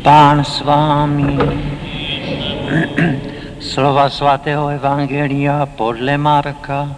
Pán s vámi. Slova svatého evangelia podle Marka.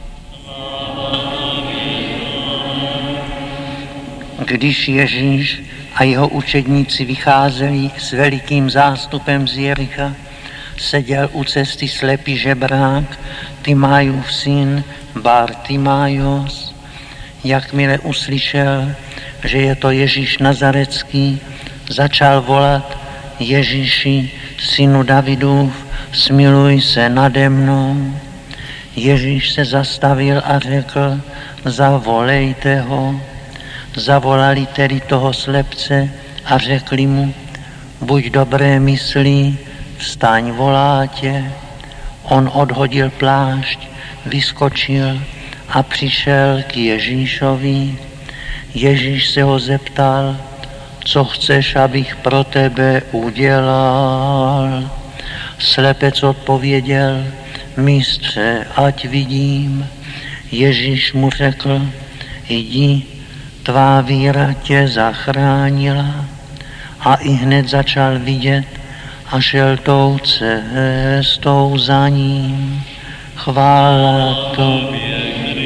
Když Ježíš a jeho učedníci vycházeli s velikým zástupem z Jericha, seděl u cesty slepý žebrák, Timájův syn Bartimájos. Jakmile uslyšel, že je to Ježíš Nazarecký, začal volat: Ježíši, synu Davidův, smiluj se nade mnou. Ježíš se zastavil a řekl: zavolejte ho. Zavolali tedy toho slepce a řekli mu: buď dobré myslí, vstaň, volá tě. On odhodil plášť, vyskočil a přišel k Ježíšovi. Ježíš se ho zeptal: co chceš, abych pro tebe udělal? Slepec odpověděl: mistře, ať vidím. Ježíš mu řekl: jdi, tvá víra tě zachránila. A ihned začal vidět a šel tou cestou za ním. Chvála tobě,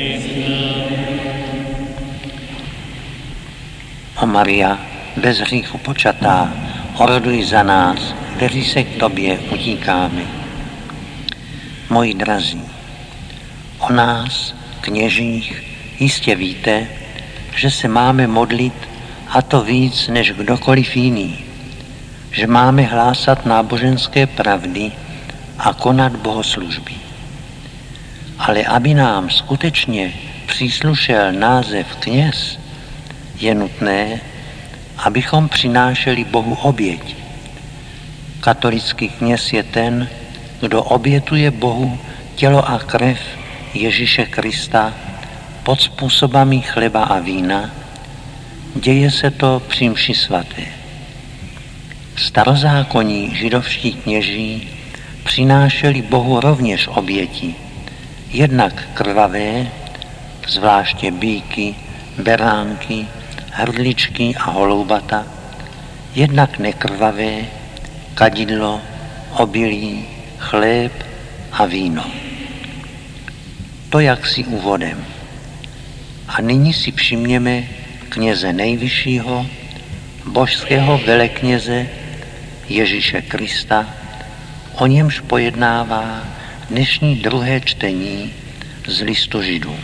O Maria, bez hříchu počatá, oroduj za nás, kteří se k tobě utíkáme. Moji drazí, o nás, kněžích, jistě víte, že se máme modlit, a to víc než kdokoliv jiný, že máme hlásat náboženské pravdy a konat bohoslužby. Ale aby nám skutečně příslušel název kněz, je nutné, abychom přinášeli Bohu oběť. Katolický kněz je ten, kdo obětuje Bohu tělo a krev Ježíše Krista pod způsobami chleba a vína. Děje se to při mši svaté. Starozákonní židovští kněží přinášeli Bohu rovněž oběti, jednak krvavé, zvláště býky, beránky, hrdličky a holoubata, jednak nekrvavé, kadidlo, obilí, chléb a víno. To jaksi úvodem. A nyní si všimněme kněze nejvyššího, božského velekněze Ježíše Krista, o němž pojednává dnešní druhé čtení z listu Židům.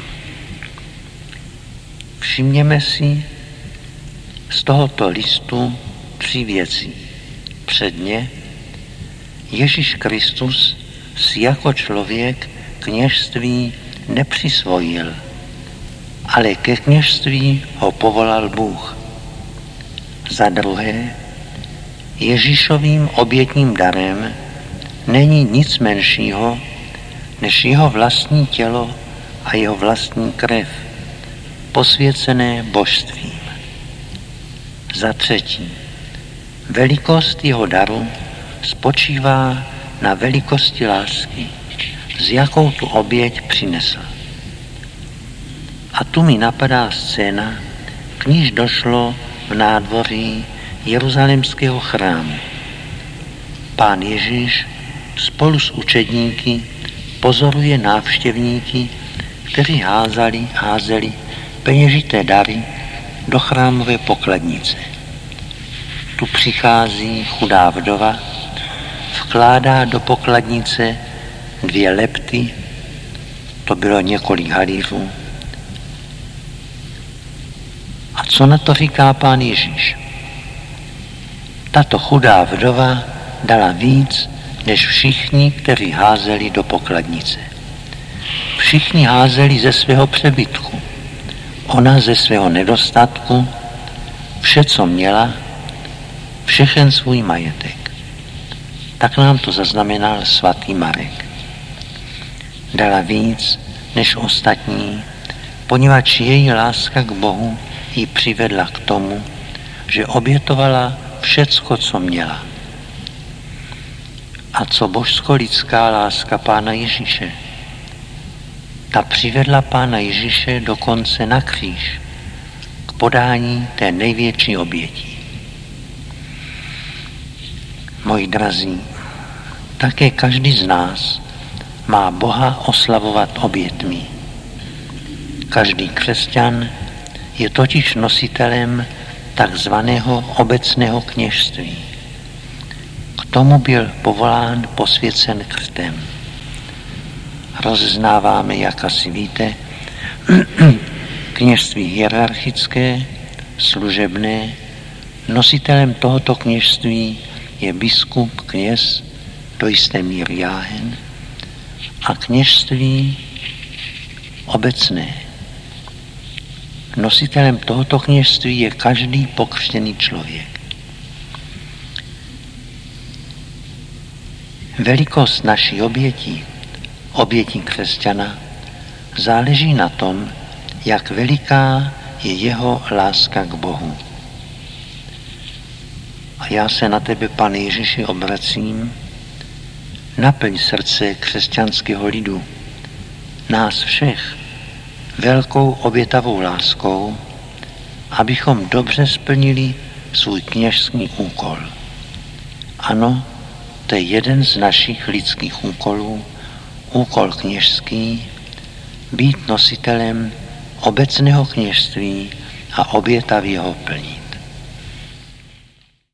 Všimněme si z tohoto listu 3 věci. Předně, Ježíš Kristus si jako člověk kněžství nepřisvojil, ale ke kněžství ho povolal Bůh. Za druhé, Ježíšovým obětním darem není nic menšího než jeho vlastní tělo a jeho vlastní krev, posvěcené božstvím. Za třetí, velikost jeho daru spočívá na velikosti lásky, s jakou tu oběť přinesl. A tu mi napadá scéna, k níž došlo v nádvoří jeruzalémského chrámu. Pán Ježíš spolu s učedníky pozoruje návštěvníky, kteří házeli peněžité dary do chrámové pokladnice. Tu přichází chudá vdova, vkládá do pokladnice 2 lepty, to bylo několik halířů. A co na to říká Pán Ježíš? Tato chudá vdova dala víc než všichni, kteří házeli do pokladnice. Všichni házeli ze svého přebytku, ona ze svého nedostatku, vše, co měla, všechen svůj majetek. Tak nám to zaznamenal svatý Marek. Dala víc než ostatní, poněvadž její láska k Bohu ji přivedla k tomu, že obětovala všecko, co měla. A co božsko-lidská láska Pána Ježíše? Ta přivedla Pána Ježíše dokonce na kříž, k podání té největší oběti. Moji drazí, také každý z nás má Boha oslavovat obětmi. Každý křesťan je totiž nositelem takzvaného obecného kněžství. K tomu byl povolán posvěcen křtem. Rozeznáváme, jak asi víte, kněžství hierarchické, služebné. Nositelem tohoto kněžství je biskup, kněz, do jisté míry jáhen, a kněžství obecné. Nositelem tohoto kněžství je každý pokřtěný člověk. Velikost naší oběti křesťana, záleží na tom, jak veliká je jeho láska k Bohu. A já se na tebe, Pane Ježíši, obracím, naplň srdce křesťanského lidu, nás všech, velkou obětavou láskou, abychom dobře splnili svůj kněžský úkol. Ano, to je jeden z našich lidských úkolů, úkol kněžský, být nositelem obecného kněžství a obětavého plní.